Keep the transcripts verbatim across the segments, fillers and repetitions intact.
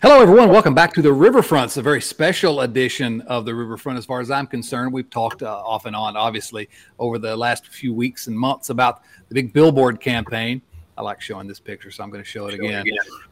Hello, everyone. Welcome back to the Riverfront. It's a very special edition of the Riverfront as far as I'm concerned. We've talked uh, off and on, obviously, over the last few weeks and months about the big billboard campaign. I like showing this picture, so I'm going to show it again.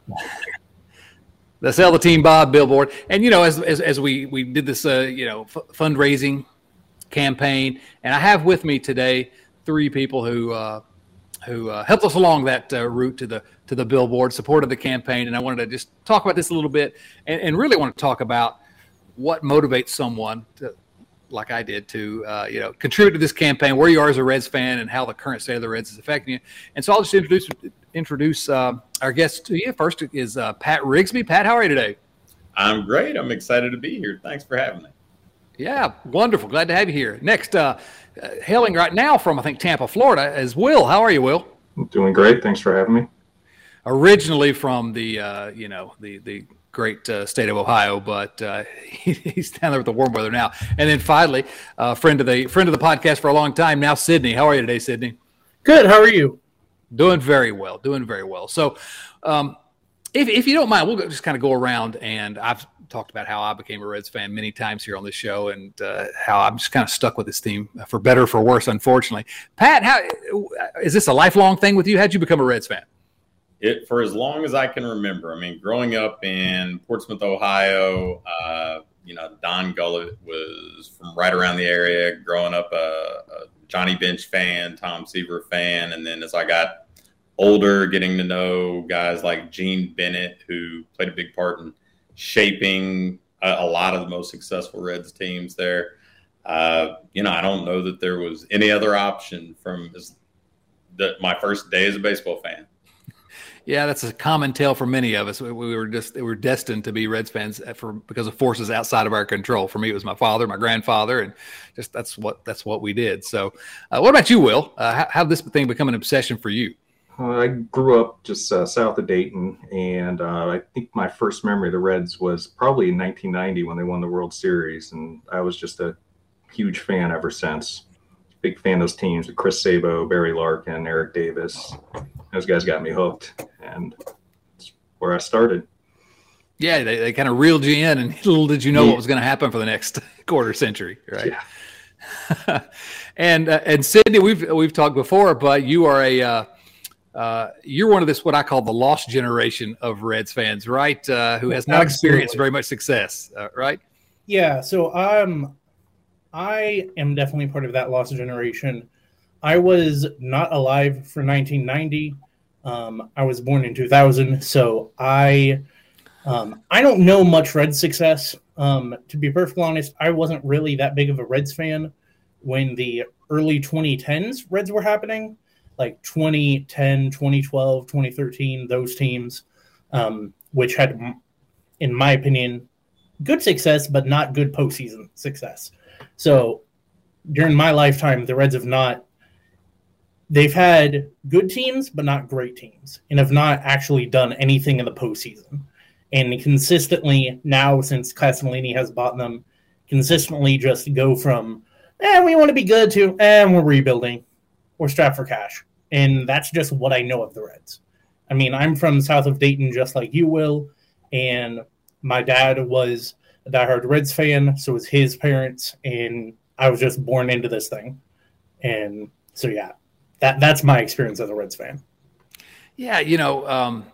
The Sell the Team Bob billboard. And, you know, as as, as we, we did this, uh, you know, f- fundraising campaign, and I have with me today three people who uh, who uh, helped us along that uh, route to the to the billboard, supported the campaign, and I wanted to just talk about this a little bit, and, and really want to talk about what motivates someone, to, like I did, to uh, you know contribute to this campaign, where you are as a Reds fan, and how the current state of the Reds is affecting you. And so I'll just introduce introduce uh, our guest to you. First is uh, Pat Rigsby. Pat, how are you today? I'm great. I'm excited to be here. Thanks for having me. Yeah, wonderful. Glad to have you here. Next, uh, uh, hailing right now from, I think, Tampa, Florida, is Will. How are you, Will? Doing great. Thanks for having me. Originally from the, uh, you know, the the great uh, state of Ohio, but uh, he, he's down there with the warm weather now. And then finally, uh, friend of the friend of the podcast for a long time now, Sydney. How are you today, Sydney? Good. How are you? Doing very well. Doing very well. So, um, if if you don't mind, we'll just kind of go around, and I've talked about how I became a Reds fan many times here on this show, and uh, how I'm just kind of stuck with this team for better or for worse, unfortunately. Pat, how is this a lifelong thing with you? How'd you become a Reds fan? It for as long as I can remember. I mean, growing up in Portsmouth, Ohio, uh, you know, Don Gullett was from right around the area. Growing up, a, a Johnny Bench fan, Tom Seaver fan, and then as I got older, getting to know guys like Gene Bennett, who played a big part in shaping a, a lot of the most successful Reds teams there. Uh, you know, I don't know that there was any other option from as the, my first day as a baseball fan. Yeah, that's a common tale for many of us. We, we were just we were destined to be Reds fans for because of forces outside of our control. For me, it was my father, my grandfather, and just that's what that's what we did. So, uh, what about you, Will? Uh, how, how did this thing become an obsession for you? Uh, I grew up just uh, south of Dayton, and uh, I think my first memory of the Reds was probably in nineteen ninety when they won the World Series, and I was just a huge fan ever since. Big fan of those teams with Chris Sabo, Barry Larkin, Eric Davis. Those guys got me hooked, and that's where I started. Yeah, they, they kind of reeled you in, and little did you know yeah. what was going to happen for the next quarter century, right? Yeah. and uh, and Sydney, we've we've talked before, but you are a uh, uh, you're one of this what I call the lost generation of Reds fans, right? Uh, who has not Absolutely. experienced very much success, uh, right? Yeah. So um, I am definitely part of that lost generation. I was not alive for nineteen ninety. Um, I was born in two thousand, so I um, I don't know much Reds success. Um, to be perfectly honest, I wasn't really that big of a Reds fan when the early twenty tens Reds were happening, like twenty ten, twenty twelve, twenty thirteen, those teams, um, which had, in my opinion, good success, but not good postseason success. So during my lifetime, the Reds have not They've had good teams, but not great teams, and have not actually done anything in the postseason. And consistently now, since Castellini has bought them, consistently just go from, eh, we want to be good to, eh, we're rebuilding. We're strapped for cash. And that's just what I know of the Reds. I mean, I'm from south of Dayton, just like you will, and my dad was a diehard Reds fan, so was his parents, and I was just born into this thing. And so, yeah. That that's my experience as a Reds fan. Yeah, you know, um,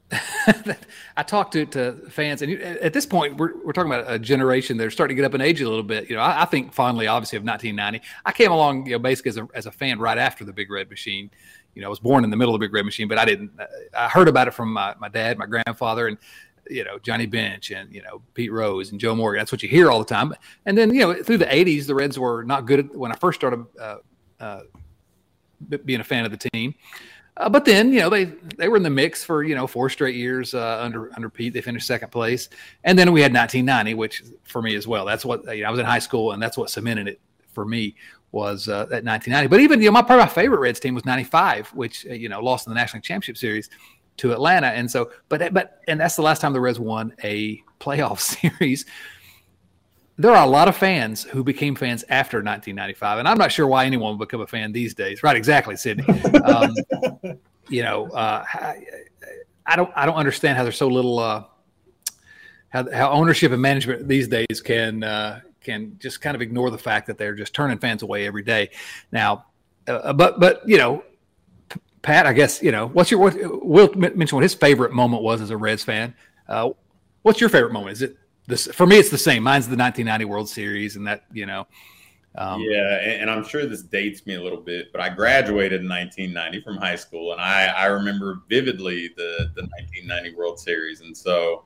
I talk to, to fans, and you, at this point, we're we're talking about a generation that are starting to get up in age a little bit. You know, I, I think fondly, obviously, of nineteen ninety. I came along, you know, basically as a as a fan right after the Big Red Machine. You know, I was born in the middle of the Big Red Machine, but I didn't. I heard about it from my, my dad, my grandfather, and you know Johnny Bench, and you know Pete Rose and Joe Morgan. That's what you hear all the time. And then you know through the eighties, the Reds were not good at, when I first started. Uh, uh, being a fan of the team. Uh, but then, you know, they, they were in the mix for, you know, four straight years uh, under under Pete. They finished second place. And then we had nineteen ninety, which for me as well. That's what, you know, I was in high school, and that's what cemented it for me was uh, that nineteen ninety. But even, you know, my probably my favorite Reds team was ninety-five, which, uh, you know, lost in the National Championship Series to Atlanta. And so, but, but, and that's the last time the Reds won a playoff series. There are a lot of fans who became fans after nineteen ninety-five, and I'm not sure why anyone would become a fan these days. Right, exactly, Sydney. Um, you know, uh, I, I don't, I don't understand how there's so little uh, how how ownership and management these days can uh, can just kind of ignore the fact that they're just turning fans away every day. Now, uh, but but you know, Pat, I guess you know what's your what Will mentioned what his favorite moment was as a Reds fan. Uh, what's your favorite moment? Is it this? For me, it's the same. Mine's the nineteen ninety World Series, and that you know. Um, yeah, and, and I'm sure this dates me a little bit, but I graduated in nineteen ninety from high school, and I, I remember vividly the, the nineteen ninety World Series, and so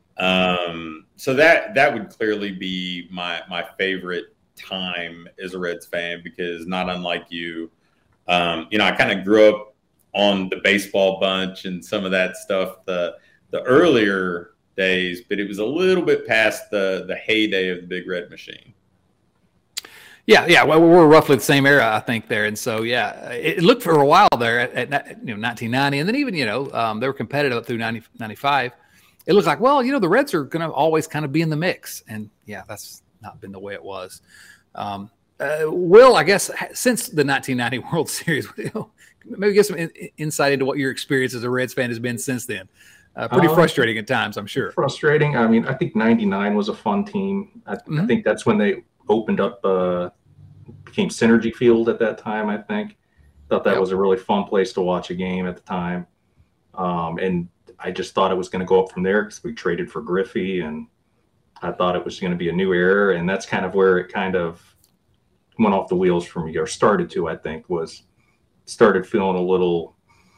um, so that that would clearly be my my favorite time as a Reds fan, because not unlike you, um, you know, I kind of grew up on the baseball bunch and some of that stuff the the earlier days, but it was a little bit past the the heyday of the Big Red Machine. Yeah, yeah, well, we're roughly the same era, I think, there, and so yeah, it looked for a while there at, at you know nineteen ninety, and then even you know um, they were competitive up through ninety, ninety-five. It looked like, well, you know, the Reds are going to always kind of be in the mix, and yeah, that's not been the way it was. Um, uh, Will, I guess since the nineteen ninety World Series, you know, maybe get some in, insight into what your experience as a Reds fan has been since then. Uh, pretty um, frustrating at times, I'm sure. Frustrating. I mean, I think ninety-nine was a fun team. I, mm-hmm. I think that's when they opened up, uh, became Synergy Field at that time, I think. Thought that yep. was a really fun place to watch a game at the time. Um, and I just thought it was going to go up from there because we traded for Griffey, and I thought it was going to be a new era. And that's kind of where it kind of went off the wheels for me, or started to, I think, was started feeling a little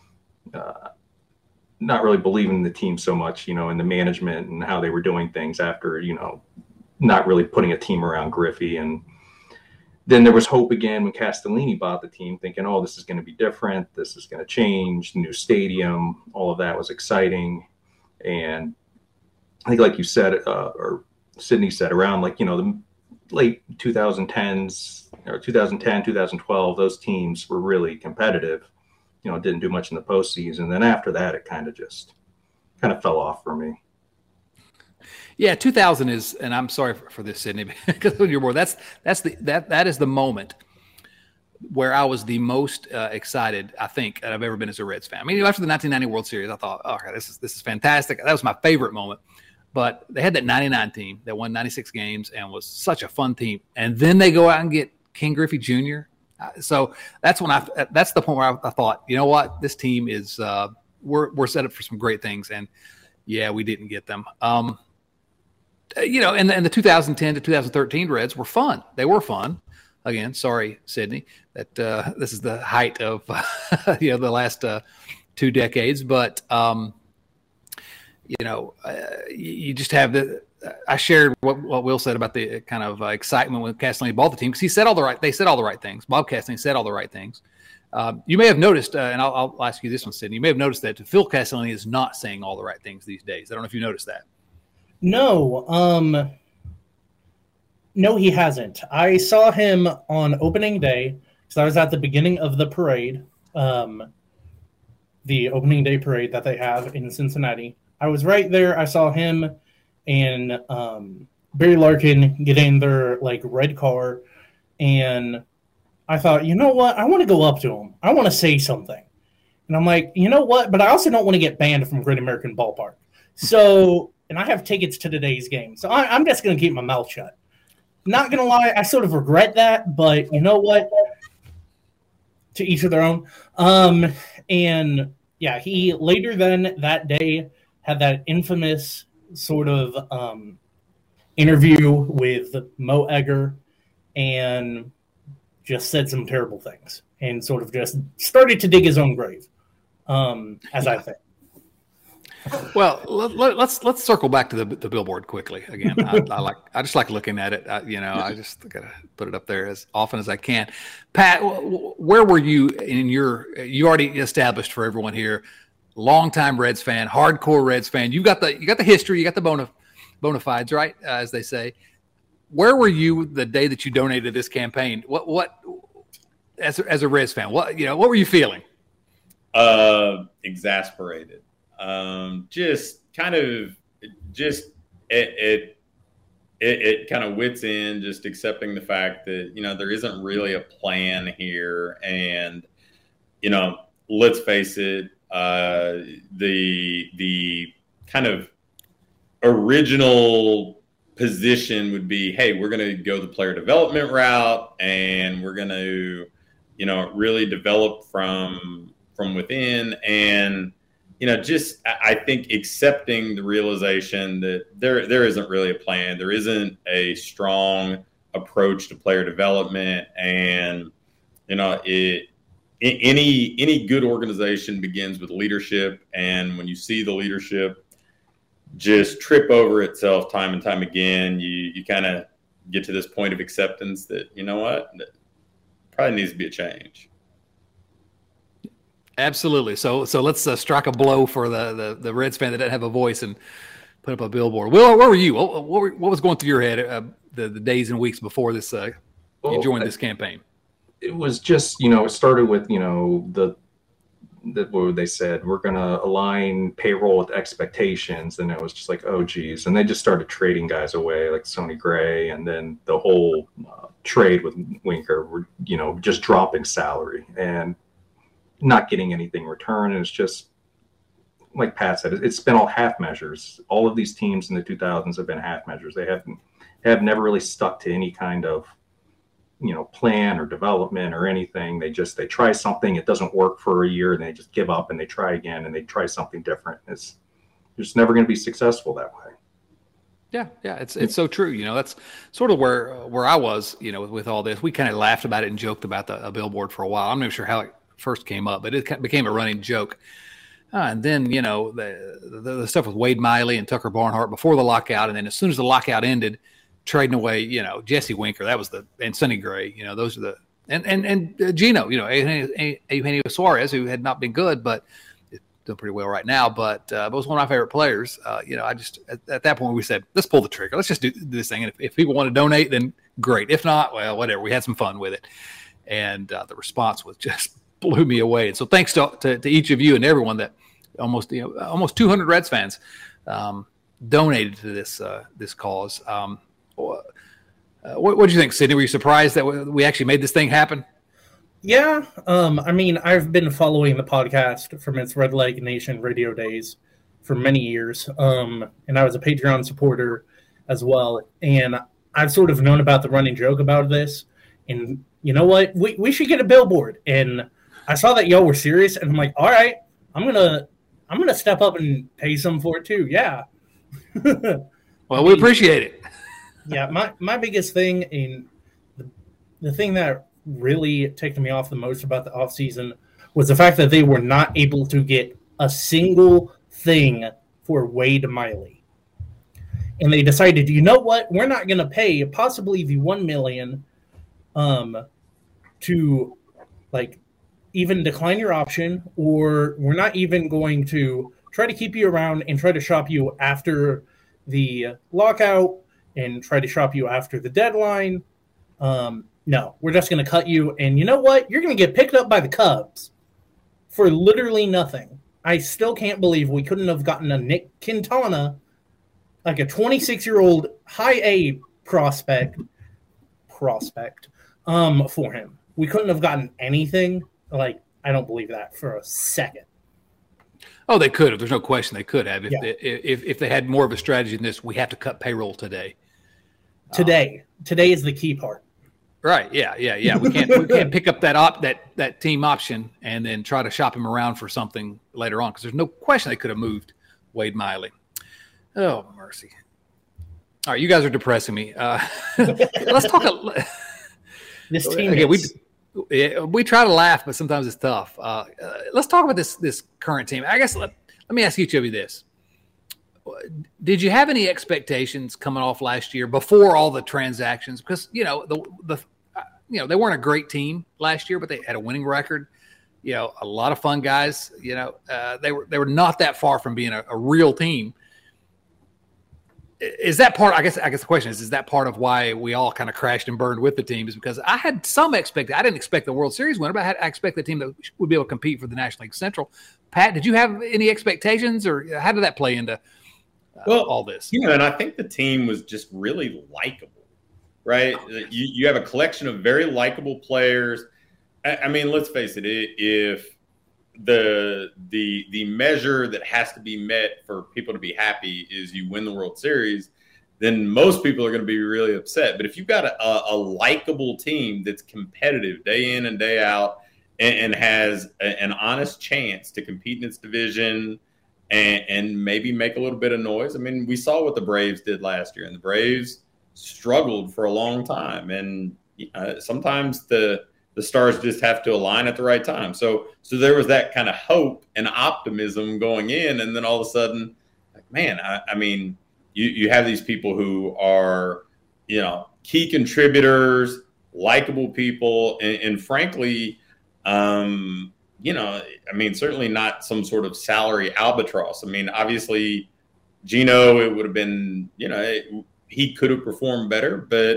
uh, not really believing in the team so much, you know, in the management and how they were doing things after, you know, not really putting a team around Griffey. And then there was hope again when Castellini bought the team, thinking, oh, this is going to be different. This is going to change. New stadium. All of that was exciting. And I think, like you said, uh, or Sydney said, around like, you know, the late twenty tens or twenty ten, twenty twelve, those teams were really competitive. You know, didn't do much in the postseason. Then after that, it kind of just kind of fell off for me. Yeah, two thousand is, and I'm sorry for, for this, Sydney, because you're more. That's that's the that that is the moment where I was the most uh, excited, I think, I've ever been as a Reds fan. I mean, after the nineteen ninety World Series, I thought, oh, okay, this is this is fantastic. That was my favorite moment. But they had that ninety-nine team that won ninety-six games and was such a fun team. And then they go out and get King Griffey Junior So that's when I that's the point where I, I thought, you know what, this team is uh, we're we're set up for some great things. And yeah, we didn't get them. Um, You know, and, and the two thousand ten to two thousand thirteen Reds were fun. They were fun. Again, sorry, Sydney, that uh, this is the height of uh, you know the last uh, two decades. But um, you know, uh, you just have the. I shared what, what Will said about the kind of uh, excitement when Castellini bought the team, because he said all the right. They said all the right things. Bob Castellini said all the right things. Um, you may have noticed, uh, and I'll, I'll ask you this one, Sydney. You may have noticed that Phil Castellini is not saying all the right things these days. I don't know if you noticed that. No, um, no, he hasn't. I saw him on opening day, because I was at the beginning of the parade, um, the opening day parade that they have in Cincinnati. I was right there. I saw him and um, Barry Larkin get in their like red car, and I thought, you know what? I want to go up to him. I want to say something. And I'm like, you know what? But I also don't want to get banned from Great American Ballpark. So... And I have tickets to today's game. So I, I'm just going to keep my mouth shut. Not going to lie, I sort of regret that. But you know what? To each of their own. Um, and, yeah, he later then that day had that infamous sort of um, interview with Mo Egger and just said some terrible things and sort of just started to dig his own grave, um, as I think. Well, let, let, let's let's circle back to the the billboard quickly again. I, I like I just like looking at it. I, you know, I just gotta put it up there as often as I can. Pat, where were you in your? You already established for everyone here, longtime Reds fan, hardcore Reds fan. You got the you got the history, you got the bona bona fides, right? Uh, as they say. Where were you the day that you donated this campaign? What what as a, as a Reds fan? What you know? What were you feeling? Uh, exasperated. Um, just kind of, just it, it, it, it kind of wits in, just accepting the fact that, you know, there isn't really a plan here. And, you know, let's face it, uh, the, the kind of original position would be, hey, we're going to go the player development route, and we're going to, you know, really develop from from within. And, you know, just I think accepting the realization that there there isn't really a plan, there isn't a strong approach to player development, and you know, it any any good organization begins with leadership, and when you see the leadership just trip over itself time and time again, you you kind of get to this point of acceptance that, you know what, that probably needs to be a change. Absolutely. So so let's uh, strike a blow for the, the the Reds fan that doesn't have a voice and put up a billboard. Will, where were you? What, what, were, what was going through your head uh, the, the days and weeks before this uh, well, you joined this campaign? It was just, you know, it started with, you know, the that what they said, we're going to align payroll with expectations. And it was just like, oh, geez. And they just started trading guys away like Sonny Gray. And then the whole uh, trade with Winker were, you know, just dropping salary and not getting anything in return. And it's just, like Pat said, it's been all half measures. All of these teams in the two thousands have been half measures. They haven't have never really stuck to any kind of, you know, plan or development or anything. They just, they try something, it doesn't work for a year, and they just give up and they try again and they try something different. It's just never going to be successful that way. Yeah, yeah, it's it's so true. You know, that's sort of where where I was, you know, with, with all this. We kind of laughed about it and joked about the a billboard for a while. I'm not sure how it first came up, but it became a running joke. Uh, and then, you know, the, the the stuff with Wade Miley and Tucker Barnhart before the lockout, and then as soon as the lockout ended, trading away, you know, Jesse Winker, that was the, and Sonny Gray, you know, those are the, and and and uh, Gino, you know, Eugenio Suarez, who had not been good, but is doing pretty well right now, but uh, was one of my favorite players. Uh, you know, I just at, at that point we said, let's pull the trigger, let's just do this thing, and if, if people want to donate, then great. If not, well, whatever. We had some fun with it, and uh, the response was just blew me away. And so thanks to, to to each of you and everyone that almost you know almost two hundred Reds fans um, donated to this uh, this cause. Um, Uh, what what do you think, Sydney? Were you surprised that we actually made this thing happen? Yeah, um, I mean, I've been following the podcast from its Red Leg Nation radio days for many years, um, and I was a Patreon supporter as well. And I've sort of known about the running joke about this. And you know what? We we should get a billboard. And I saw that y'all were serious, and I'm like, all right, I'm gonna I'm gonna step up and pay some for it too. Yeah. Well, I mean, we appreciate it. Yeah, my, my biggest thing, and the, the thing that really ticked me off the most about the offseason was the fact that they were not able to get a single thing for Wade Miley. And they decided, you know what, we're not going to pay possibly the one million dollars um, to, like, even decline your option, or we're not even going to try to keep you around and try to shop you after the lockout and try to shop you after the deadline. Um, no, we're just going to cut you. And you know what? You're going to get picked up by the Cubs for literally nothing. I still can't believe we couldn't have gotten a Nick Quintana, like a twenty-six-year-old high A prospect, prospect um, for him. We couldn't have gotten anything. Like, I don't believe that for a second. Oh, they could have. There's no question they could have. If, Yeah. they, if if they had more of a strategy than this, we have to cut payroll today. Today. Um, Today is the key part. Right. Yeah. Yeah. Yeah. We can't we can't pick up that op that that team option and then try to shop him around for something later on, because there's no question they could have moved Wade Miley. Oh, mercy. All right, you guys are depressing me. Uh, let's talk. A, This team again, we is, we try to laugh, but sometimes it's tough. Uh, uh, let's talk about this this current team. I guess let, let me ask each of you this. Did you have any expectations coming off last year before all the transactions? Because, you know, the the you know, they weren't a great team last year, but they had a winning record. You know, a lot of fun guys. You know, uh, they were they were not that far from being a, a real team. Is that part? I guess. I guess the question is: is that part of why we all kind of crashed and burned with the team? Is because I had some expectation. I didn't expect the World Series winner, but I, had, I expect the team that would be able to compete for the National League Central. Pat, did you have any expectations, or how did that play into uh, well, all this? You know, and I think the team was just really likable, right? You you have a collection of very likable players. I, I mean, let's face it. If the the the measure that has to be met for people to be happy is you win the World Series, then most people are going to be really upset. But if you've got a, a, a likable team that's competitive day in and day out and, and has a, an honest chance to compete in its division and, and maybe make a little bit of noise. I mean, we saw what the Braves did last year, and the Braves struggled for a long time. And uh, sometimes the the stars just have to align at the right time. So so there was that kind of hope and optimism going in, and then all of a sudden, like, man, I, I mean, you, you have these people who are, you know, key contributors, likable people, and, and frankly, um, you know, I mean, certainly not some sort of salary albatross. I mean, obviously, Gino, it would have been, you know, it, he could have performed better, but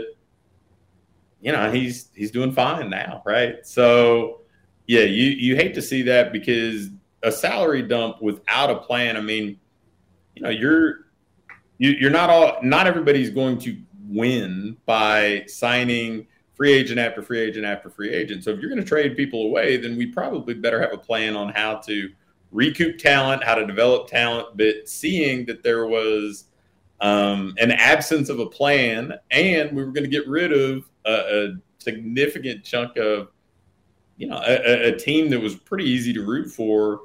you know, he's he's doing fine now, right? So, yeah, you you hate to see that, because a salary dump without a plan. I mean, you know, you're you, you're not all not everybody's going to win by signing free agent after free agent after free agent. So if you're going to trade people away, then we probably better have a plan on how to recoup talent, how to develop talent. But seeing that there was um, an absence of a plan, and we were going to get rid of a, a significant chunk of, you know, a, a team that was pretty easy to root for,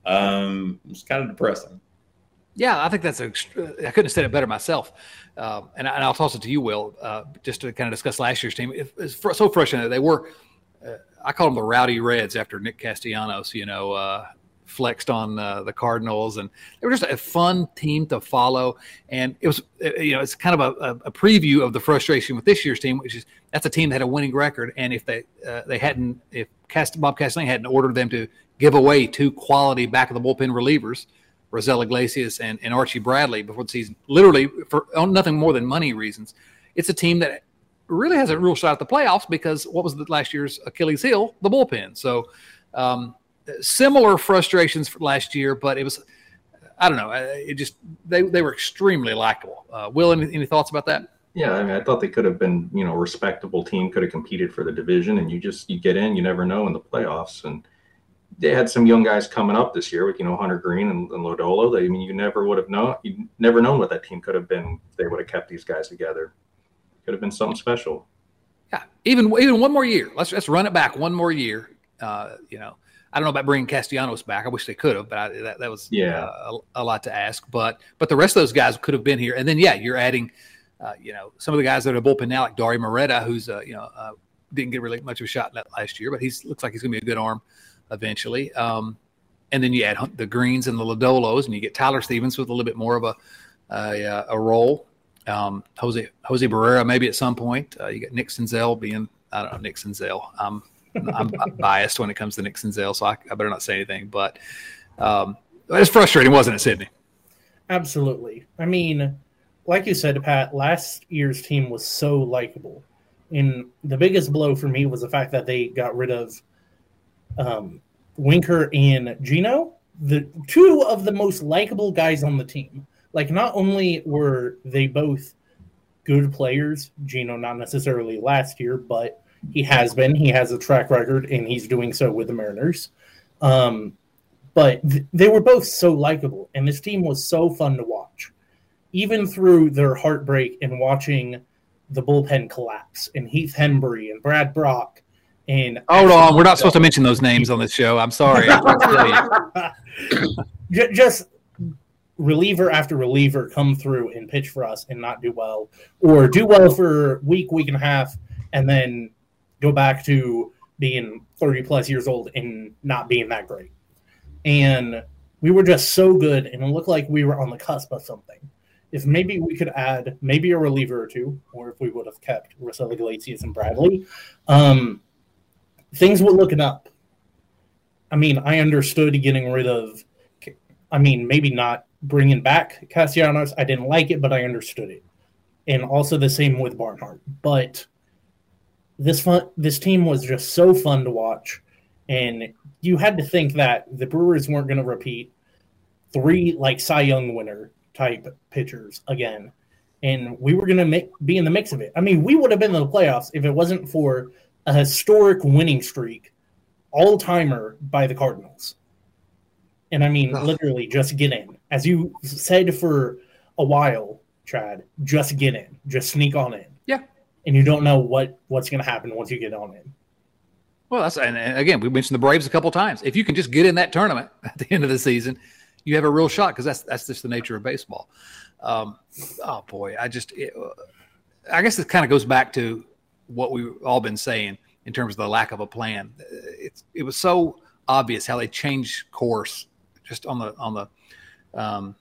um, it was kind of depressing. Yeah, I think that's a, I couldn't have said it better myself. Uh, and, I, and I'll toss it to you, Will, uh, just to kind of discuss last year's team. It, it's fr- so frustrating. They were, uh, I call them the Rowdy Reds after Nick Castellanos, you know, uh, flexed on uh, the Cardinals, and they were just a fun team to follow. And it was, you know, it's kind of a, a preview of the frustration with this year's team, which is that's a team that had a winning record. And if they uh, they hadn't, if Cast, Bob Castellane hadn't ordered them to give away two quality back of the bullpen relievers, Rosell Iglesias and, and Archie Bradley, before the season, literally for nothing more than money reasons, it's a team that really has a real shot at the playoffs, because what was the last year's Achilles heel? The bullpen. So um, similar frustrations for last year, but it was, I don't know, it just, they, they were extremely likable. Uh, Will, any, any thoughts about that? Yeah, I mean, I thought they could have been, you know, a respectable team, could have competed for the division, and you just, you get in, you never know in the playoffs. And they had some young guys coming up this year with, you know, Hunter Green and, and Lodolo. They, I mean, you never would have known, you never known what that team could have been if they would have kept these guys together. Could have been something special. Yeah, even even one more year. Let's let's run it back one more year. Uh, you know, I don't know about bringing Castellanos back. I wish they could have, but I, that that was yeah uh, a, a lot to ask. But but the rest of those guys could have been here. And then yeah, you're adding, uh, you know, some of the guys that are in the bullpen now, like Dari Moreta, who's uh, you know uh, didn't get really much of a shot in that last year, but he's looks like he's going to be a good arm eventually. Um, and then you add the Greens and the Lodolos, and you get Tyler Stevens with a little bit more of a a, a role. Um, Jose Jose Barrera maybe at some point. Uh, you got Nick Senzel being, I don't know, Nick Senzel. Um, I'm biased when it comes to Nick Senzel, so I, I better not say anything. But um, it's frustrating, wasn't it, Sydney? Absolutely. I mean, like you said, Pat, last year's team was so likable. And the biggest blow for me was the fact that they got rid of um, Winker and Gino, the two of the most likable guys on the team. Like, not only were they both good players, Gino not necessarily last year, but he has been. He has a track record, and he's doing so with the Mariners. Um, but th- they were both so likable, and this team was so fun to watch. Even through their heartbreak and watching the bullpen collapse, and Heath Hembree and Brad Brock. And Hold on, we're not supposed to mention those names on this show. I'm sorry. Just reliever after reliever come through and pitch for us and not do well, or do well for a week, week and a half, and then go back to being thirty plus years old and not being that great. And we were just so good, and it looked like we were on the cusp of something. If maybe we could add maybe a reliever or two, or if we would have kept Rosell Iglesias and Bradley, um, things would look up. I mean, I understood getting rid of, I mean, maybe not bringing back Castellanos. I didn't like it, but I understood it. And also the same with Barnhart. But this fun, this team was just so fun to watch. And you had to think that the Brewers weren't going to repeat three, like, Cy Young winner type pitchers again. And we were going to make be in the mix of it. I mean, we would have been in the playoffs if it wasn't for a historic winning streak, all-timer by the Cardinals. And I mean, literally, just get in. As you said for a while, Chad, just get in. Just sneak on in. Yeah. And you don't know what, what's going to happen once you get on in. Well, that's and, and again, we mentioned the Braves a couple times. If you can just get in that tournament at the end of the season, you have a real shot because that's that's just the nature of baseball. Um, oh, boy, I just it, – I guess it kind of goes back to what we've all been saying in terms of the lack of a plan. It's, it was so obvious how they changed course just on the on the um,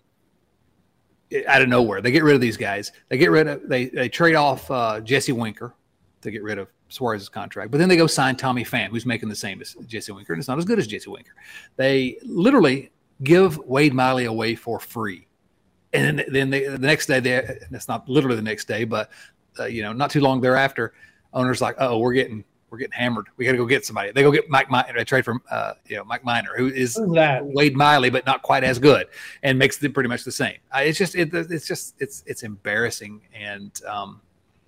out of nowhere. They get rid of these guys. They get rid of they they trade off uh, Jesse Winker to get rid of Suarez's contract, but then they go sign Tommy Pham, who's making the same as Jesse Winker, and it's not as good as Jesse Winker. They literally give Wade Miley away for free, and then, then they, the next day, they that's not literally the next day, but uh, you know, not too long thereafter, owners like, oh, we're getting. We're getting hammered. We got to go get somebody. They go get Mike Minor. They trade for uh, you know Mike Minor, who is Wade Miley, but not quite as good, and makes them pretty much the same. Uh, it's just it, it's just it's it's embarrassing. And um,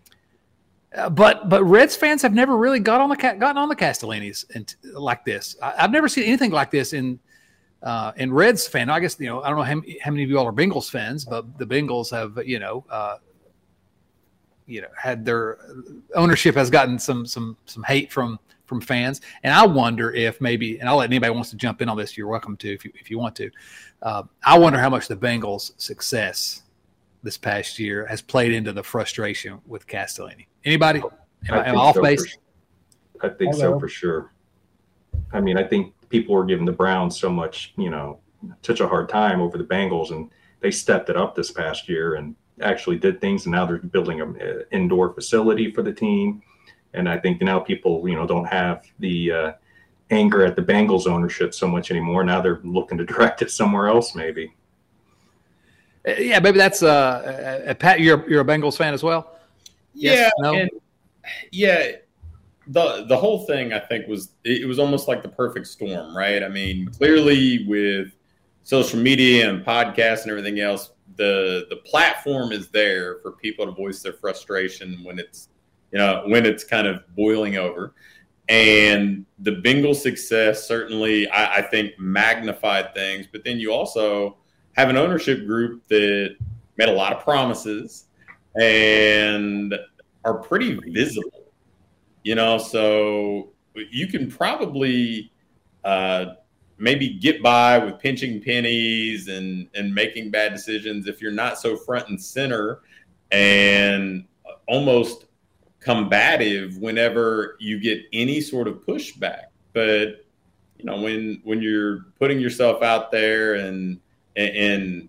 uh, but but Reds fans have never really got on the gotten on the Castellanis and like this. I, I've never seen anything like this in uh, in Reds fan. I guess you know I don't know how, how many of you all are Bengals fans, but the Bengals have you know. Uh, you know, had their ownership has gotten some some some hate from from fans, and I wonder if maybe, and I'll let anybody who wants to jump in on this. You're welcome to if you if you want to. Uh, I wonder how much the Bengals' success this past year has played into the frustration with Castellani. Anybody? Am I, I am I off so base? For, I think Hello. so for sure. I mean, I think people were giving the Browns so much, you know, such a hard time over the Bengals, and they stepped it up this past year and actually did things, and now they're building an indoor facility for the team. And I think now people, you know, don't have the uh, anger at the Bengals ownership so much anymore. Now they're looking to direct it somewhere else, maybe. Yeah, maybe that's uh, uh Pat. You're you're a Bengals fan as well. Yeah, yes, no? and yeah. The the whole thing, I think, was it was almost like the perfect storm, right? I mean, clearly with social media and podcasts and everything else, the the platform is there for people to voice their frustration when it's you know when it's kind of boiling over. And the Bengals' success certainly, I, I think, magnified things. But then you also have an ownership group that made a lot of promises and are pretty visible. You know, so you can probably uh, maybe get by with pinching pennies and, and making bad decisions if you're not so front and center and almost combative whenever you get any sort of pushback. But, you know, when when you're putting yourself out there and and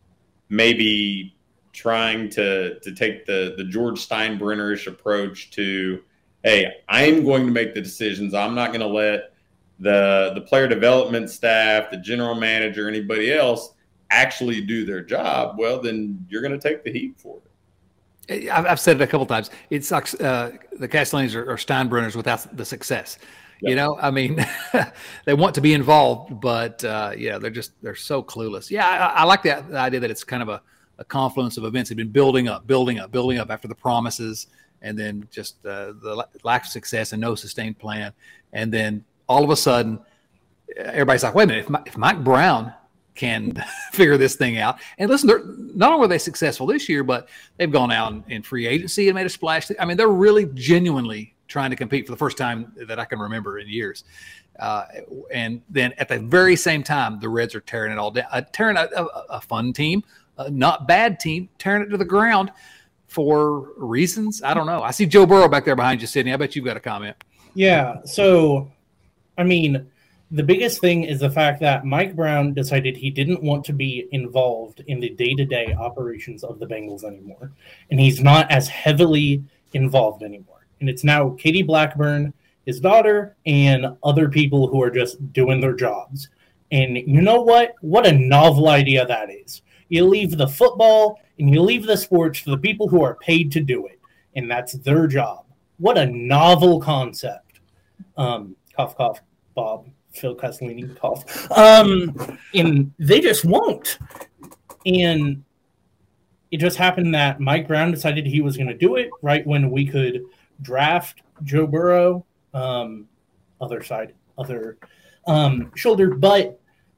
maybe trying to to take the, the George Steinbrenner-ish approach to, hey, I'm going to make the decisions. I'm not going to let the the player development staff, the general manager, anybody else actually do their job. Well, then you're going to take the heat for it. I've said it a couple times. It sucks. Uh, the Castellanis are, are Steinbrenners without the success. Yep. You know, I mean, they want to be involved, but uh, yeah, they're just they're so clueless. Yeah, I, I like that the idea that it's kind of a, a confluence of events. They've been building up, building up, building up after the promises, and then just uh, the lack of success and no sustained plan, and then all of a sudden, everybody's like, "Wait a minute! If, if Mike Brown can figure this thing out." And listen, they're, not only were they successful this year, but they've gone out in free agency and made a splash. I mean, they're really genuinely trying to compete for the first time that I can remember in years. Uh, and then at the very same time, the Reds are tearing it all down, uh, tearing a, a, a fun team, a not bad team, tearing it to the ground for reasons. I don't know. I see Joe Burrow back there behind you, Sydney. I bet you've got a comment. Yeah. So, I mean, the biggest thing is the fact that Mike Brown decided he didn't want to be involved in the day-to-day operations of the Bengals anymore. And he's not as heavily involved anymore. And it's now Katie Blackburn, his daughter, and other people who are just doing their jobs. And you know what? What a novel idea that is. You leave the football and you leave the sports for the people who are paid to do it. And that's their job. What a novel concept. Um, cough, cough, Bob. Phil Castellini cough. Um, and they just won't. And it just happened that Mike Brown decided he was going to do it right when we could draft Joe Burrow, um, other side, other um, shoulder. But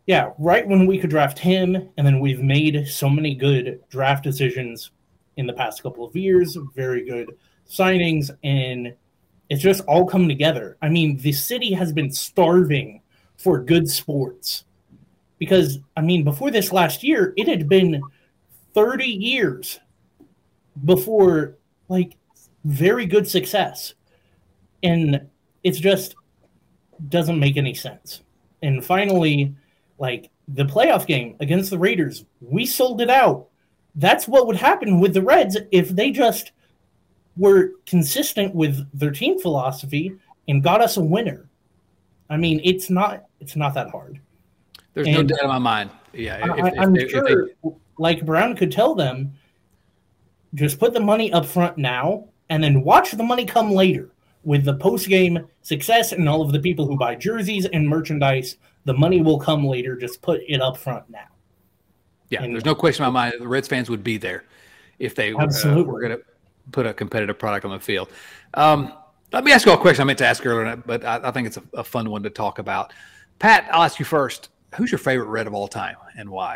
Yeah, right when we could draft him, and then we've made so many good draft decisions in the past couple of years, very good signings, and it's just all come together. I mean, the city has been starving for good sports because, I mean, before this last year, it had been thirty years before, like, very good success. And it's just doesn't make any sense. And finally, like, the playoff game against the Raiders, we sold it out. That's what would happen with the Reds if they just were consistent with their team philosophy and got us a winner. I mean, it's not it's not that hard. There's and no doubt in my mind. Yeah, I, if, I'm if, sure, if they, Brown could tell them, just put the money up front now and then watch the money come later with the post-game success and all of the people who buy jerseys and merchandise. The money will come later. Just put it up front now. Yeah, and, there's no question in my mind the Reds fans would be there if they uh, were going to put a competitive product on the field. Um, let me ask you a question I meant to ask earlier, but I, I think it's a, a fun one to talk about. Pat, I'll ask you first. Who's your favorite Red of all time and why?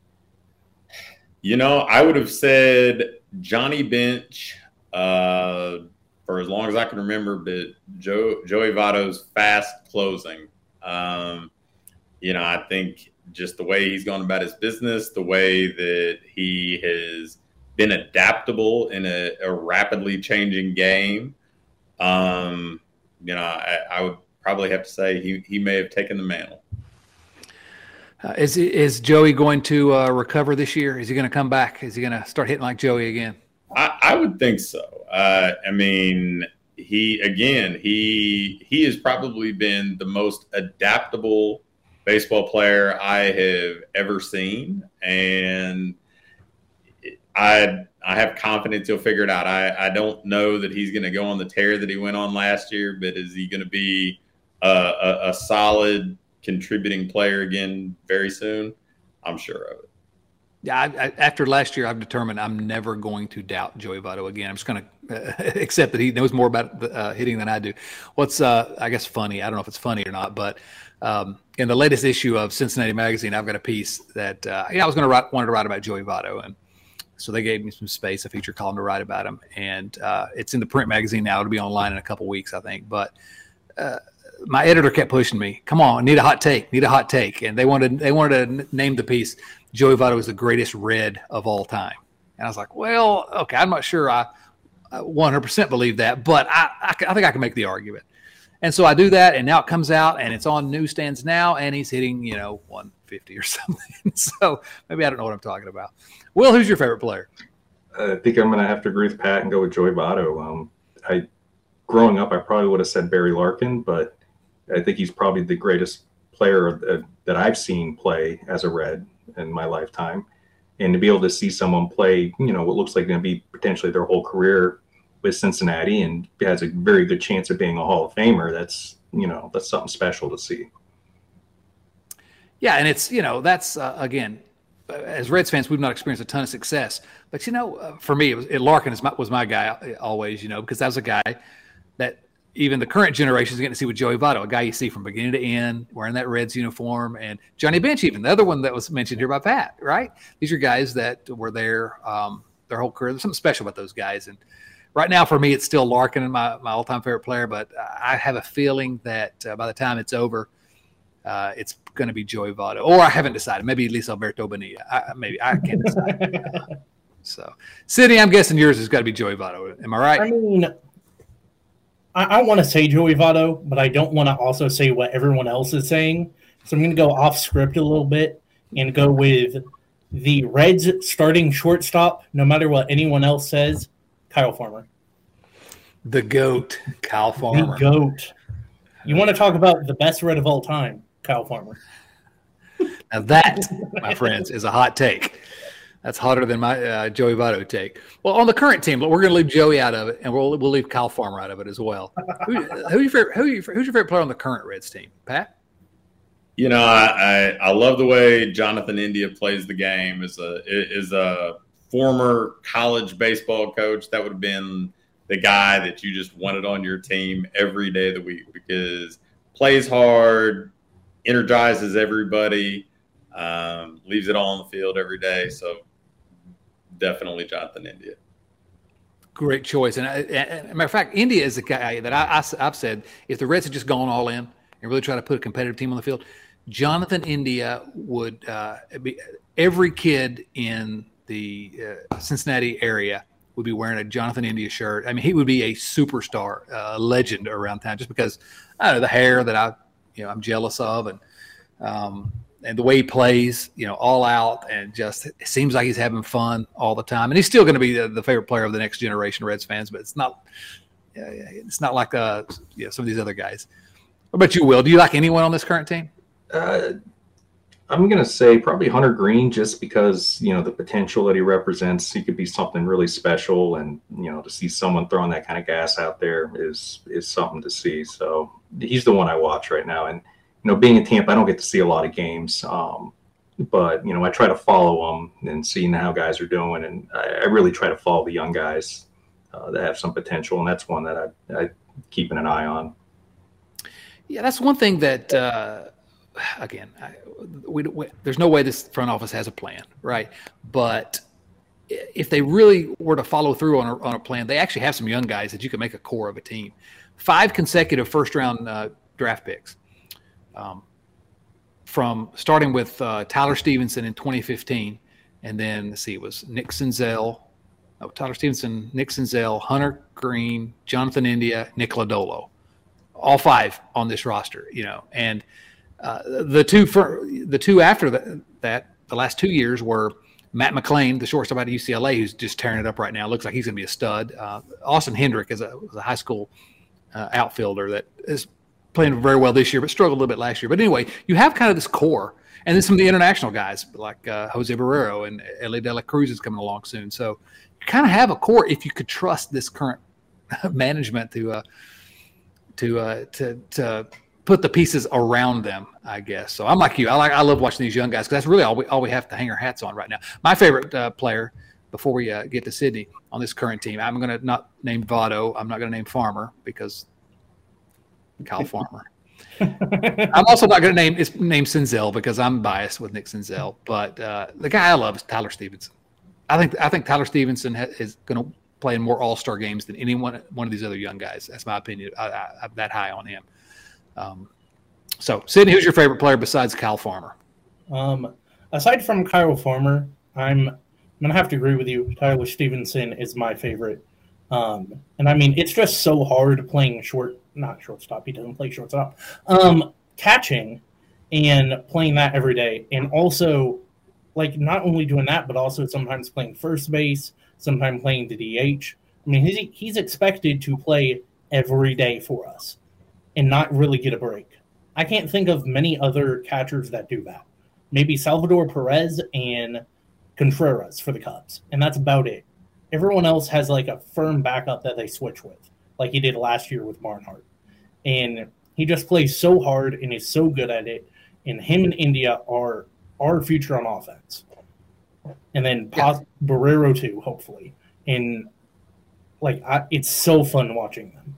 You know, I would have said Johnny Bench uh, for as long as I can remember, but Joe, Joey Votto's fast closing. Um, you know, I think just the way he's gone about his business, the way that he has been adaptable in a, a rapidly changing game. Um, you know, I, I would probably have to say he, he may have taken the mantle. Uh, is is Joey going to uh, recover this year? Is he going to come back? Is he going to start hitting like Joey again? I, I would think so. Uh, I mean, he again he he has probably been the most adaptable baseball player I have ever seen, and I I have confidence he'll figure it out. I, I don't know that he's going to go on the tear that he went on last year, but is he going to be a, a, a solid contributing player again very soon? I'm sure of it. Yeah, I, I, after last year, I've determined I'm never going to doubt Joey Votto again. I'm just going to uh, accept that he knows more about uh, hitting than I do. What's, uh, I guess, funny, I don't know if it's funny or not, but um, in the latest issue of Cincinnati Magazine, I've got a piece that uh, yeah, I was going to write, wanted to write about Joey Votto, and so they gave me some space, a feature column to write about him, and uh, it's in the print magazine now. It'll be online in a couple weeks, I think, but uh, my editor kept pushing me. Come on, need a hot take, need a hot take. And they wanted they wanted to name the piece, Joey Votto is the greatest Red of all time. And I was like, well, okay, I'm not sure I one hundred percent believe that, but I, I, I think I can make the argument. And so I do that, and now it comes out, and it's on newsstands now, and he's hitting, you know, one fifty or something. So maybe I don't know what I'm talking about. Will, who's your favorite player? I think I'm going to have to agree with Pat and go with Joey Votto. Um, I, growing up, I probably would have said Barry Larkin, but I think he's probably the greatest player that I've seen play as a Red in my lifetime. And to be able to see someone play, you know, what looks like going to be potentially their whole career with Cincinnati and has a very good chance of being a Hall of Famer, that's, you know, that's something special to see. Yeah, and it's, you know, that's, uh, again, as Reds fans, we've not experienced a ton of success. But, you know, uh, for me, it was, it, Larkin is my, was my guy always, you know, because that was a guy that even the current generation is getting to see with Joey Votto, a guy you see from beginning to end, wearing that Reds uniform, and Johnny Bench, even the other one that was mentioned here by Pat, right? These are guys that were there um, their whole career. There's something special about those guys. And right now, for me, it's still Larkin, my, my all-time favorite player, but I have a feeling that uh, by the time it's over, uh, it's going to be Joey Votto. Or I haven't decided. Maybe at least Alberto Bonilla. I, maybe I can't decide. uh, so, Sydney, I'm guessing yours has got to be Joey Votto. Am I right? I mean, I, I want to say Joey Votto, but I don't want to also say what everyone else is saying. So I'm going to go off script a little bit and go with the Reds starting shortstop, no matter what anyone else says, Kyle Farmer. The GOAT, Kyle Farmer. The GOAT. You want to talk about the best Red of all time, Kyle Farmer. Now that, my friends, is a hot take. That's hotter than my uh, Joey Votto take. Well, on the current team, we're going to leave Joey out of it, and we'll we'll leave Kyle Farmer out of it as well. Who, who your favorite, who your, who's your favorite player on the current Reds team, Pat? You know, I, I, I love the way Jonathan India plays the game. As a is a former college baseball coach, that would have been the guy that you just wanted on your team every day of the week because plays hard, energizes everybody, um, leaves it all on the field every day. So definitely Jonathan India. Great choice. And, as a matter of fact, India is the guy that I, I, I've said, if the Reds had just gone all in and really try to put a competitive team on the field, Jonathan India would uh, be every kid in the uh, Cincinnati area would be wearing a Jonathan India shirt. I mean, he would be a superstar, a uh, legend around town, just because I don't know the hair that I, you know, I'm jealous of, and um, and the way he plays, you know, all out, and just it seems like he's having fun all the time. And he's still going to be the, the favorite player of the next generation of Reds fans, but it's not, uh, it's not like uh, you know, some of these other guys. What about you, Will? Do you like anyone on this current team? Uh, I'm going to say probably Hunter Green, just because, you know, the potential that he represents. He could be something really special, and, you know, to see someone throwing that kind of gas out there is is something to see. So he's the one I watch right now. And, you know, being in Tampa, I don't get to see a lot of games, um, but, you know, I try to follow them and seeing how guys are doing. And I, I really try to follow the young guys uh, that have some potential, and that's one that I, I keeping an eye on. Yeah, that's one thing that uh, – again, I, we, we, there's no way this front office has a plan, right? But if they really were to follow through on a, on a plan, they actually have some young guys that you can make a core of a team. Five consecutive first-round uh, draft picks, um, from starting with uh, Tyler Stevenson in twenty fifteen, and then let's see, it was Nick Senzel, oh, Tyler Stevenson, Nick Senzel, Hunter Green, Jonathan India, Nick Lodolo, all five on this roster, you know, and Uh, the two for, the two after the, that, the last two years were Matt McClain, the shortstop out of U C L A, who's just tearing it up right now. Looks like he's going to be a stud. Uh, Austin Hendrick is a, was a high school uh, outfielder that is playing very well this year, but struggled a little bit last year. But anyway, you have kind of this core, and then some of the international guys like uh, Jose Barrero and Ellie De La Cruz is coming along soon. So you kind of have a core if you could trust this current management to uh, to uh, to to. put the pieces around them, I guess. So I'm like you. I like. I love watching these young guys because that's really all we all we have to hang our hats on right now. My favorite uh, player, before we uh, get to Sydney, on this current team, I'm going to not name Votto. I'm not going to name Farmer because Kyle Farmer. I'm also not going to name it's name Senzel because I'm biased with Nick Senzel. But uh, the guy I love is Tyler Stevenson. I think I think Tyler Stevenson ha- is going to play in more All-Star games than any one one of these other young guys. That's my opinion. I, I, I'm that high on him. Um, so, Sydney, who's your favorite player besides Kyle Farmer? Um, aside from Kyle Farmer, I'm, I'm going to have to agree with you. Tyler Stevenson is my favorite. Um, and, I mean, it's just so hard playing short – not shortstop. He doesn't play shortstop. Um, catching and playing that every day. And also, like, not only doing that, but also sometimes playing first base, sometimes playing the D H. I mean, he's, he's expected to play every day for us and not really get a break. I can't think of many other catchers that do that. Maybe Salvador Perez and Contreras for the Cubs, and that's about it. Everyone else has like a firm backup that they switch with, like he did last year with Barnhart. And he just plays so hard and is so good at it, and him and India are our future on offense. And then yeah. Barrero too, hopefully. And like I, it's so fun watching them.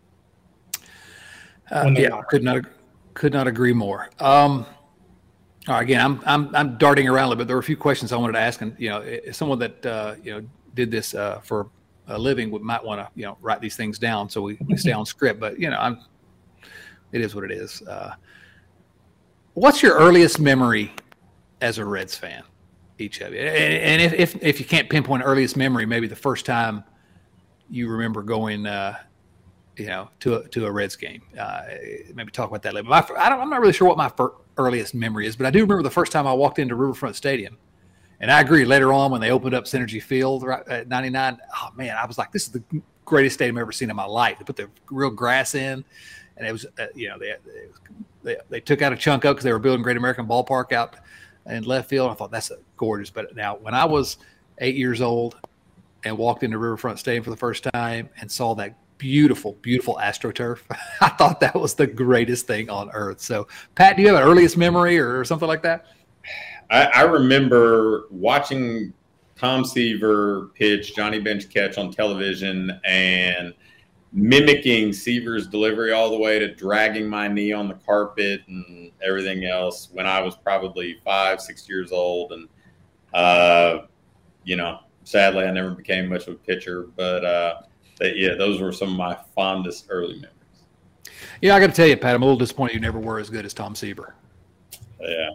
Uh, yeah, could not could not agree more. Um, all right, again, I'm I'm I'm darting around a little bit. There were a few questions I wanted to ask, and you know, as someone that uh, you know did this uh, for a living would might want to you know write these things down so we, we stay on script. But you know, I'm it is what it is. Uh, what's your earliest memory as a Reds fan? Each of you, and, and if, if if you can't pinpoint earliest memory, maybe the first time you remember going. Uh, you know, to a, to a Reds game. Uh, maybe talk about that later. My, I don't, I'm not really sure what my fir- earliest memory is, but I do remember the first time I walked into Riverfront Stadium. And I agree, later on when they opened up Synergy Field right at ninety-nine, oh, man, I was like, this is the greatest stadium I've ever seen in my life. They put the real grass in, and it was, uh, you know, they, they they took out a chunk up because they were building Great American Ballpark out in left field. I thought, that's gorgeous. But now, when I was eight years old and walked into Riverfront Stadium for the first time and saw that beautiful, beautiful AstroTurf. I thought that was the greatest thing on earth. So, Pat, do you have an earliest memory or something like that? I, I remember watching Tom Seaver pitch Johnny Bench catch on television, and mimicking Seaver's delivery all the way to dragging my knee on the carpet and everything else when I was probably five, six years old. And, uh, you know, sadly, I never became much of a pitcher. But, uh, but, yeah, those were some of my fondest early memories. Yeah, I got to tell you, Pat, I'm a little disappointed you never were as good as Tom Seaver. Yeah.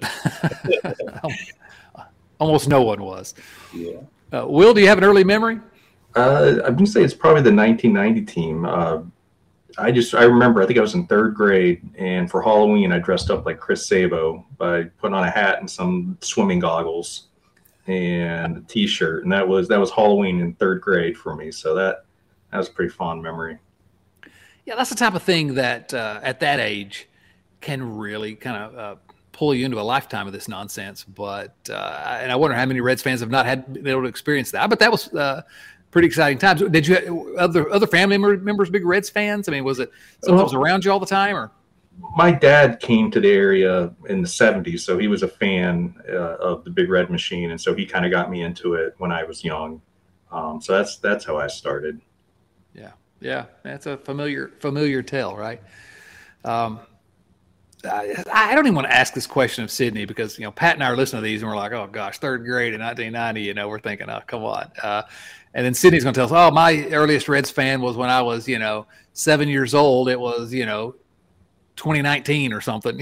Almost no one was. Yeah. Uh, Will, do you have an early memory? Uh, I'm gonna say it's probably the nineteen ninety team. Uh, I just I remember I think I was in third grade, and for Halloween I dressed up like Chris Sabo by putting on a hat and some swimming goggles and a T-shirt, and that was that was Halloween in third grade for me. So that that was a pretty fond memory. Yeah, that's the type of thing that uh, at that age can really kind of uh, pull you into a lifetime of this nonsense. But uh, and I wonder how many Reds fans have not had been able to experience that. But that was uh, pretty exciting times. Did you have other other family members big Reds fans? I mean, was it someone was around you all the time, or? My dad came to the area in the seventies, so he was a fan uh, of the Big Red Machine, and so he kind of got me into it when I was young. Um, so that's that's how I started. Yeah, yeah, that's a familiar familiar tale, right? Um, I, I don't even want to ask this question of Sydney because, you know, Pat and I are listening to these and we're like, oh gosh, third grade in nineteen ninety, you know, we're thinking, oh, come on. Uh, and then Sydney's going to tell us, oh, my earliest Reds fan was when I was, you know, seven years old. It was, you know, twenty nineteen or something.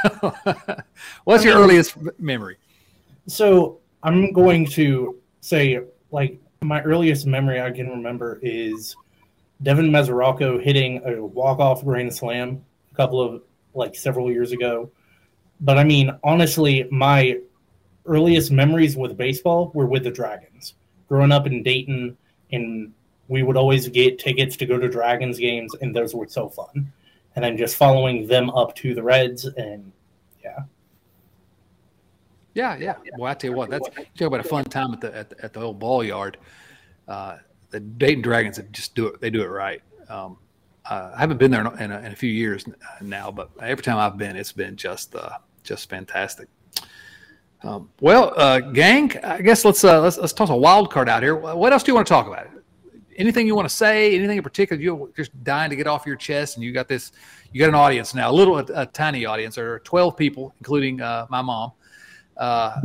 What's your earliest memory? So I'm going to say, like, my earliest memory I can remember is Devin Mesoraco hitting a walk-off grand slam a couple of, like, several years ago. But, I mean, honestly, my earliest memories with baseball were with the Dragons. Growing up in Dayton, and we would always get tickets to go to Dragons games, and those were so fun. And then just following them up to the Reds, and, yeah. Yeah, yeah. Well, I tell you what, that's you talk about a fun time at the at the, at the old ball yard. Uh, the Dayton Dragons have just do it; they do it right. Um, uh, I haven't been there in a, in, a, in a few years now, but every time I've been, it's been just uh, just fantastic. Um, well, uh, gang, I guess let's uh, let's let's toss a wild card out here. What else do you want to talk about? Anything you want to say? Anything in particular you're just dying to get off your chest? And you got this, you got an audience now, a little, a, a tiny audience. There are twelve people, including uh, my mom. Uh,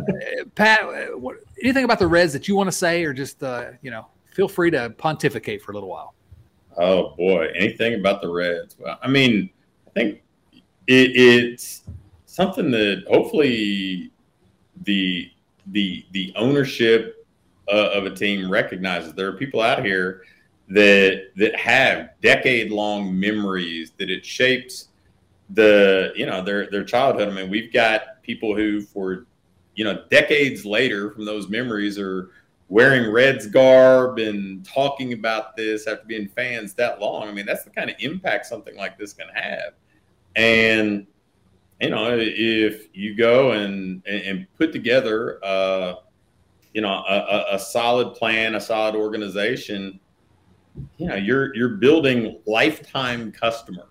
Pat, what, anything about the Reds that you want to say, or just uh, you know, feel free to pontificate for a little while. Oh boy, anything about the Reds? Well, I mean, I think it, it's something that hopefully the the the ownership uh, of a team recognizes. There are people out here that that have decade long memories that it shapes the you know their their childhood. I mean, we've got people who for you know decades later from those memories are wearing Reds garb and talking about this after being fans that long. I mean, that's the kind of impact something like this can have. And you know, if you go and and put together uh you know a, a solid plan, a solid organization, you know, you're you're building lifetime customers.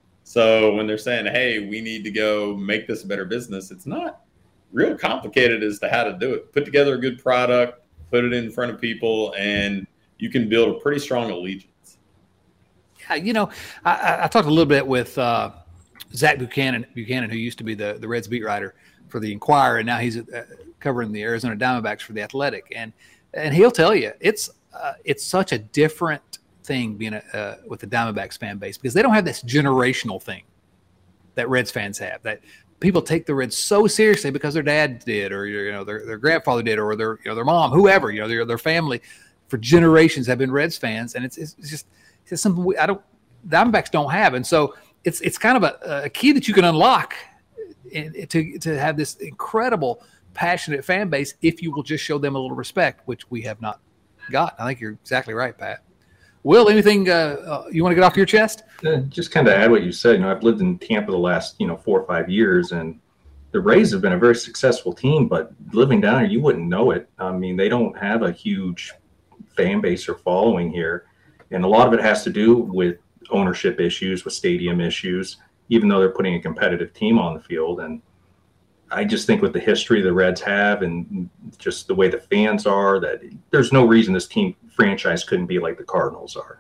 So when they're saying, hey, we need to go make this a better business, it's not real complicated as to how to do it. Put together a good product, put it in front of people, and you can build a pretty strong allegiance. Yeah, you know, I, I talked a little bit with uh, Zach Buchanan, Buchanan, who used to be the, the Reds beat writer for the Inquirer, and now he's uh, covering the Arizona Diamondbacks for the Athletic. And and he'll tell you it's uh, it's such a different thing being a, uh, with the Diamondbacks fan base, because they don't have this generational thing that Reds fans have, that people take the Reds so seriously because their dad did, or you know their their grandfather did, or their you know their mom, whoever, you know their their family for generations have been Reds fans, and it's it's just it's just something we, I don't Diamondbacks don't have, and so it's it's kind of a, a key that you can unlock in, to to have this incredible passionate fan base if you will just show them a little respect, which we have not got. I think you're exactly right, Pat. Will, anything uh, uh, you want to get off your chest? Uh, just kind of add what you said. You know, I've lived in Tampa the last, you know, four or five years, and the Rays have been a very successful team, but living down here, you wouldn't know it. I mean, they don't have a huge fan base or following here, and a lot of it has to do with ownership issues, with stadium issues, even though they're putting a competitive team on the field. And I just think with the history the Reds have and just the way the fans are, that there's no reason this team franchise couldn't be like the Cardinals are.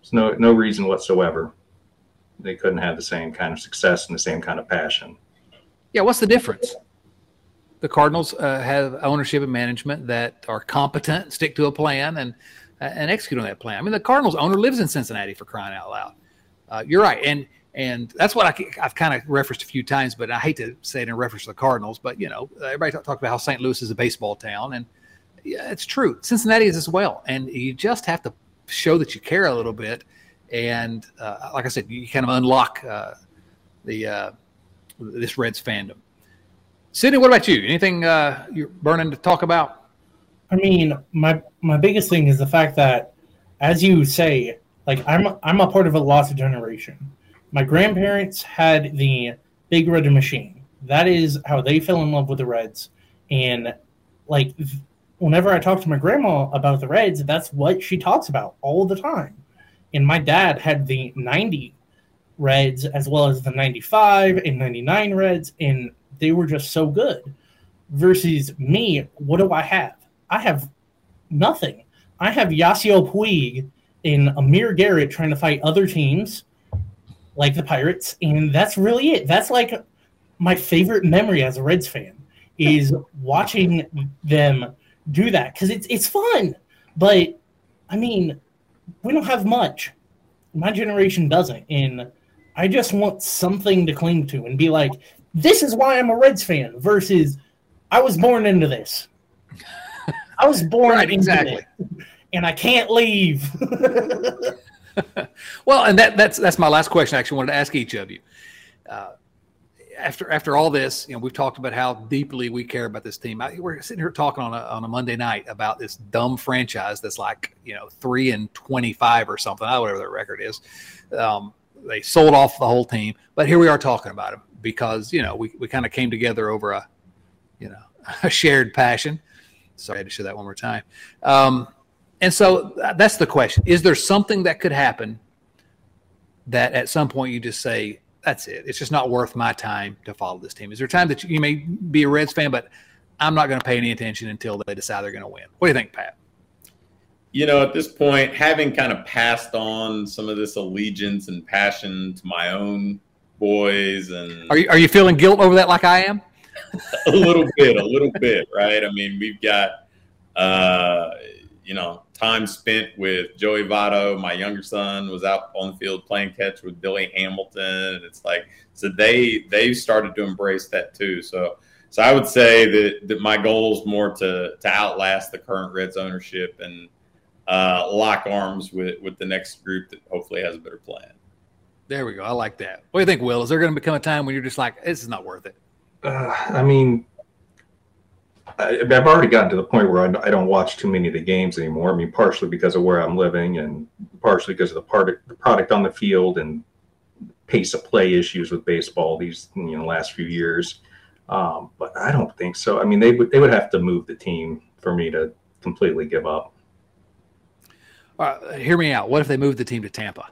There's no no reason whatsoever they couldn't have the same kind of success and the same kind of passion. Yeah, what's the difference? The Cardinals uh, have ownership and management that are competent, stick to a plan, and and execute on that plan. I mean, the Cardinals owner lives in Cincinnati, for crying out loud. Uh, you're right, and and that's what I, I've kind of referenced a few times, but I hate to say it in reference to the Cardinals. But you know, everybody talk, talk about how Saint Louis is a baseball town, and yeah, it's true. Cincinnati is as well, and you just have to show that you care a little bit. And uh, like I said, you kind of unlock uh, the uh, this Reds fandom. Sydney, what about you? Anything uh, you're burning to talk about? I mean, my my biggest thing is the fact that, as you say, like I'm I'm a part of a lost generation. My grandparents had the Big Red Machine. That is how they fell in love with the Reds. And like, whenever I talk to my grandma about the Reds, that's what she talks about all the time. And my dad had the ninety Reds as well as the ninety-five and ninety-nine Reds, and they were just so good. Versus me, what do I have? I have nothing. I have Yasiel Puig and Amir Garrett trying to fight other teams like the Pirates, and that's really it. That's like my favorite memory as a Reds fan is watching them do that because it's it's fun. But I mean, we don't have much. My generation doesn't, and I just want something to cling to and be like, this is why I'm a Reds fan versus I was born into this. I was born right, into exactly. it, and I can't leave. Well, and that, that's that's my last question I actually wanted to ask each of you. Uh, after after all this, you know, we've talked about how deeply we care about this team. I, we're sitting here talking on a on a Monday night about this dumb franchise that's like, you know, three and twenty-five or something, whatever their record is. Um, they sold off the whole team, but here we are talking about them because, you know, we, we kind of came together over a, you know, a shared passion. Sorry, I had to show that one more time. Um, and so that's the question. Is there something that could happen that at some point you just say, that's it. It's just not worth my time to follow this team? Is there a time that you, you may be a Reds fan, but I'm not going to pay any attention until they decide they're going to win? What do you think, Pat? You know, at this point, having kind of passed on some of this allegiance and passion to my own boys, and are you are you feeling guilt over that like I am? a little bit, a little bit, right? I mean, we've got, uh, you know, time spent with Joey Votto. My younger son was out on the field playing catch with Billy Hamilton. And it's like, so they, they've started to embrace that too. So, so I would say that, that my goal is more to, to outlast the current Reds ownership and uh, lock arms with, with the next group that hopefully has a better plan. There we go. I like that. What do you think, Will? Is there going to become a time when you're just like, this is not worth it? Uh, I mean, I, I've already gotten to the point where I, I don't watch too many of the games anymore. I mean, partially because of where I'm living and partially because of the, part, the product on the field and pace of play issues with baseball these you know last few years. Um, but I don't think so. I mean, they would they would have to move the team for me to completely give up. All right, hear me out. What if they moved the team to Tampa?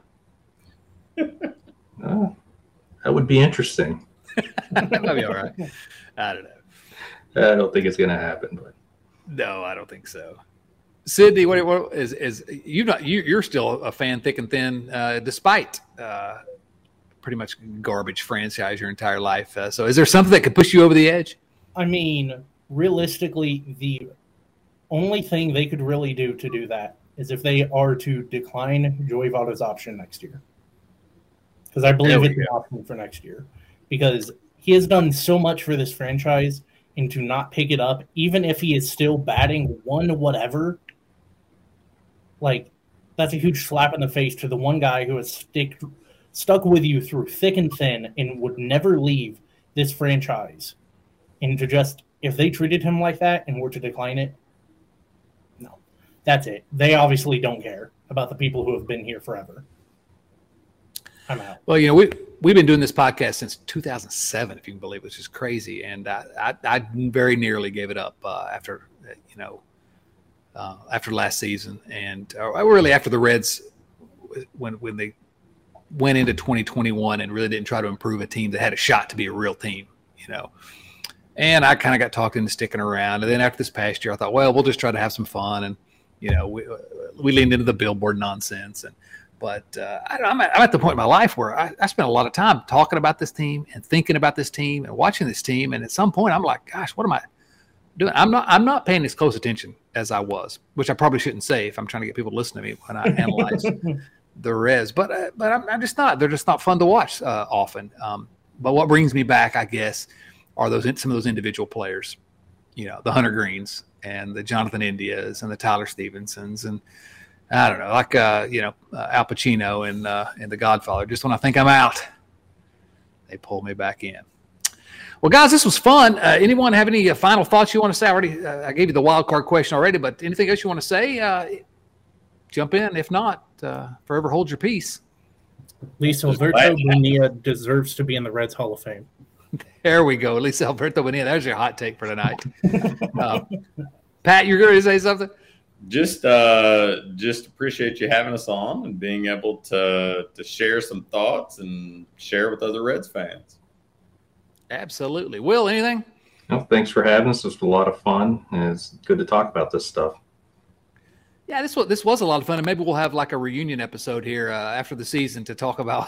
uh, that would be interesting. That might be all right. I don't know. I don't think it's going to happen, but no, I don't think so. Sydney, what, what is is you not you you're still a fan thick and thin, uh, despite uh, pretty much garbage franchise your entire life. Uh, so, is there something that could push you over the edge? I mean, realistically, the only thing they could really do to do that is if they are to decline Joey Votto's option next year, because I believe it's an option for next year. Because he has done so much for this franchise, and to not pick it up, even if he is still batting one whatever, like, that's a huge slap in the face to the one guy who has stick, stuck with you through thick and thin and would never leave this franchise. And to just, if they treated him like that and were to decline it, no. That's it. They obviously don't care about the people who have been here forever. I'm out. Well, you know, we we've been doing this podcast since two thousand seven, if you can believe it, which is crazy. And I, I, I very nearly gave it up uh, after, you know, uh, after last season, and uh, really after the Reds when when they went into twenty twenty-one and really didn't try to improve a team that had a shot to be a real team, you know. And I kind of got talked into sticking around. And then after this past year, I thought, well, we'll just try to have some fun, and you know, we we leaned into the billboard nonsense and. But uh, I, I'm, at, I'm at the point in my life where I, I spend a lot of time talking about this team and thinking about this team and watching this team. And at some point, I'm like, gosh, what am I doing? I'm not I'm not paying as close attention as I was, which I probably shouldn't say if I'm trying to get people to listen to me when I analyze the Reds. But uh, but I'm, I'm just not. They're just not fun to watch uh, often. Um, but what brings me back, I guess, are those some of those individual players. You know, the Hunter Greens and the Jonathan Indias and the Tyler Stevensons and I don't know, like, uh, you know, uh, Al Pacino and, uh, and The Godfather. Just when I think I'm out, they pull me back in. Well, guys, this was fun. Uh, anyone have any uh, final thoughts you want to say? I already, uh, I gave you the wild card question already, but anything else you want to say? Uh, jump in. If not, uh, forever hold your peace. Luis Alberto Bonilla deserves to be in the Reds Hall of Fame. There we go. Luis Alberto Bonilla. There's your hot take for tonight. uh, Pat, you're going to say something? Just, uh, just appreciate you having us on and being able to to share some thoughts and share with other Reds fans. Absolutely. Will, anything? Well, thanks for having us. This was a lot of fun, and it's good to talk about this stuff. Yeah, this was this was a lot of fun, and maybe we'll have like a reunion episode here uh, after the season to talk about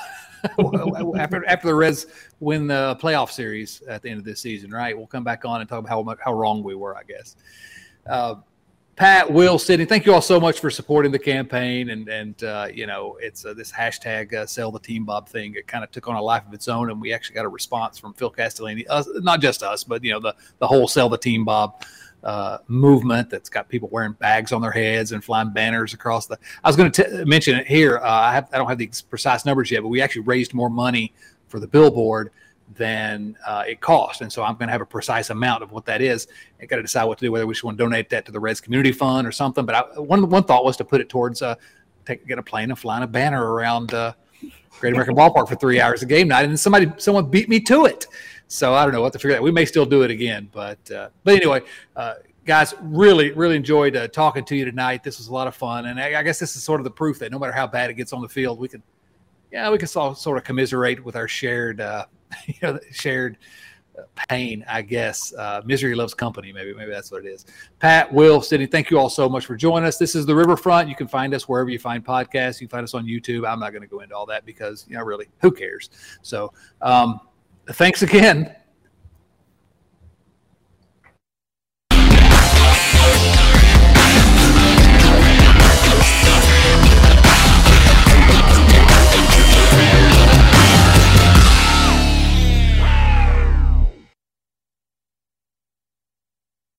after after the Reds win the playoff series at the end of this season. Right? We'll come back on and talk about how how wrong we were, I guess. Uh, Pat, Will, Sydney, thank you all so much for supporting the campaign. And, and uh, you know, it's uh, this hashtag uh, sell the team Bob thing. It kind of took on a life of its own. And we actually got a response from Phil Castellini, us, not just us, but, you know, the, the whole sell the team Bob uh, movement that's got people wearing bags on their heads and flying banners across the – I was going to mention it here. Uh, I, have, I don't have the precise numbers yet, but we actually raised more money for the billboard than uh, it cost. And so I'm going to have a precise amount of what that is. I got to decide what to do, whether we should want to donate that to the Reds Community Fund or something. But I, one one thought was to put it towards uh, take, get a plane and flying a banner around uh, Great American Ballpark for three hours a game night. And somebody, someone beat me to it. So I don't know what to figure out. We may still do it again. But uh, but anyway, uh, guys, really, really enjoyed uh, talking to you tonight. This was a lot of fun. And I, I guess this is sort of the proof that no matter how bad it gets on the field, we can, yeah, we can all sort of commiserate with our shared uh, you know, shared pain, I guess. Uh, misery loves company. Maybe, maybe that's what it is. Pat, Will, Sydney, thank you all so much for joining us. This is the Riverfront. You can find us wherever you find podcasts. You can find us on YouTube. I'm not going to go into all that because, you know, really, who cares? So, um, thanks again.